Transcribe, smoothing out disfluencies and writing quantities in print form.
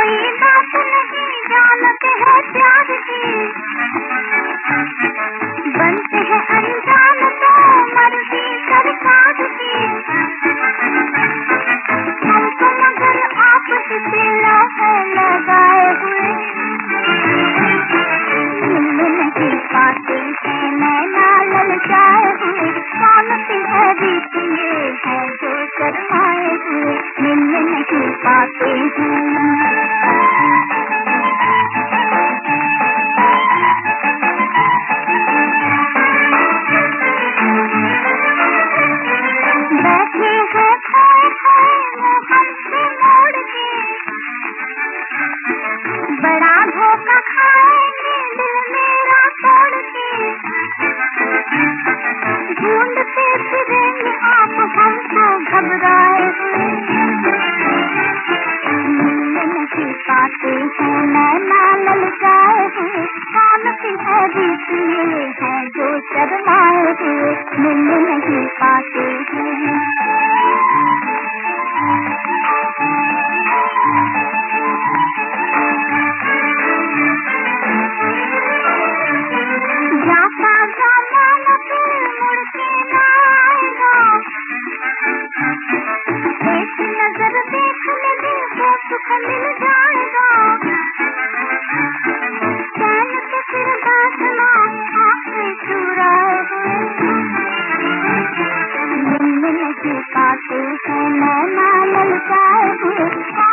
कोई बात नहीं जानते हैं प्यार की, बनते हैं अनजान तो मर्जी सरकार की। हमको मगर आपस से है लगाए हुए, मिल नहीं पाते हैं नैना ललचाए हुए। कौन सी है रीत ये है जो शर्माए हुए, मिल नहीं पाते हैं। बैठे हैं खोए खोए वो हमसे मोड़ के, बड़ा धोखा खाएंगे दिल मेरा तोड़ के। ढूंढते फिरेंगे आप हमको घबराए हुए, मिल नहीं पाते हैं नैना ललचाए हुए। कौन सी है रीत ये है जो शर्माए हुए, मिल नहीं पाते हैं। जाता ज़माना फिर मुड़ के न आएगा, एक नजर देखने दे तो सुख मिल जाएगा। चैन से फिर बैठना आँखें चुराए हुए, मिल नहीं पाते हैं नैना ललचाए हुए।